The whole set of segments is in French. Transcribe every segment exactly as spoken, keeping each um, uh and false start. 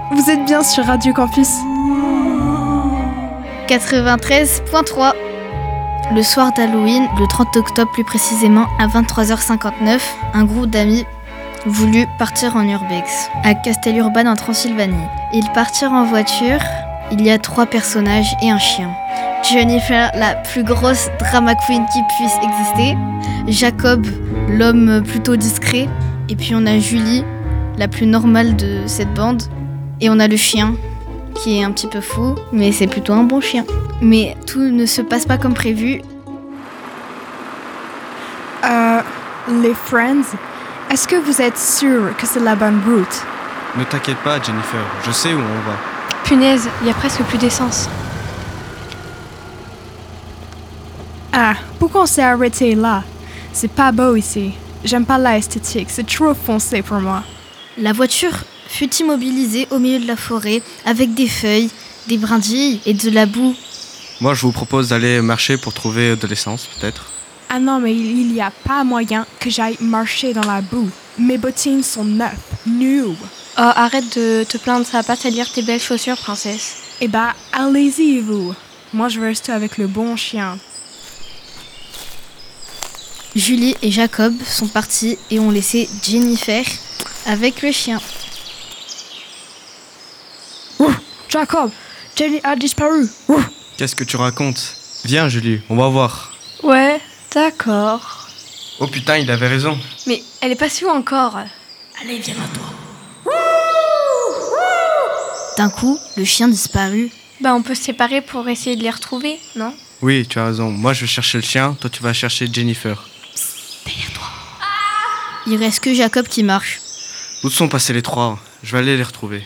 Vous êtes bien sur Radio Campus quatre-vingt-treize point trois. Le soir d'Halloween, le trente octobre plus précisément, à vingt-trois heures cinquante-neuf, un groupe d'amis voulut partir en urbex, à Castelurban en Transylvanie. Ils partirent en voiture, il y a trois personnages et un chien. Jennifer, la plus grosse drama queen qui puisse exister. Jacob, l'homme plutôt discret. Et puis on a Julie, la plus normale de cette bande. Et on a le chien, qui est un petit peu fou, mais c'est plutôt un bon chien. Mais tout ne se passe pas comme prévu. Euh, les Friends, est-ce que vous êtes sûr que c'est la bonne route? Ne t'inquiète pas, Jennifer, je sais où on va. Punaise, il y a presque plus d'essence. Ah, pourquoi on s'est arrêté là? C'est pas beau ici. J'aime pas l'esthétique, c'est trop foncé pour moi. La voiture fut immobilisée au milieu de la forêt avec des feuilles, des brindilles et de la boue. Moi, je vous propose d'aller marcher pour trouver de l'essence, peut-être. Ah non, mais il n'y a pas moyen que j'aille marcher dans la boue. Mes bottines sont neuves, new. Oh, arrête de te plaindre, ça va pas salir tes belles chaussures, princesse. Eh bah, allez-y, vous. Moi, je veux rester avec le bon chien. Julie et Jacob sont partis et ont laissé Jennifer avec le chien. Ouh, Jacob, Jenny a disparu. Ouh. Qu'est-ce que tu racontes? Viens, Julie, on va voir. Ouais, d'accord. Oh putain, il avait raison. Mais elle est passée où encore? Allez, viens à toi. D'un coup, le chien disparut. Bah on peut se séparer pour essayer de les retrouver, non? Oui, tu as raison. Moi, je vais chercher le chien, toi, tu vas chercher Jennifer. Derrière toi. Il reste que Jacob qui marche. Où sont passés les trois? Je vais aller les retrouver.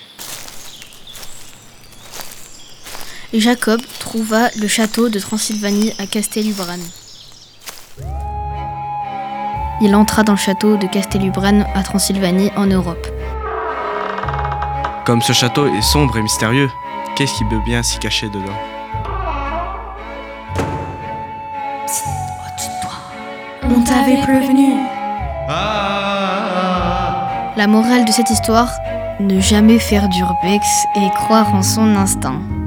Jacob trouva le château de Transylvanie à Castelubran. Il entra dans le château de Castelubran à Transylvanie en Europe. Comme ce château est sombre et mystérieux, qu'est-ce qui peut bien s'y cacher dedans? On t'avait prévenu. La morale de cette histoire, ne jamais faire d'urbex et croire en son instinct.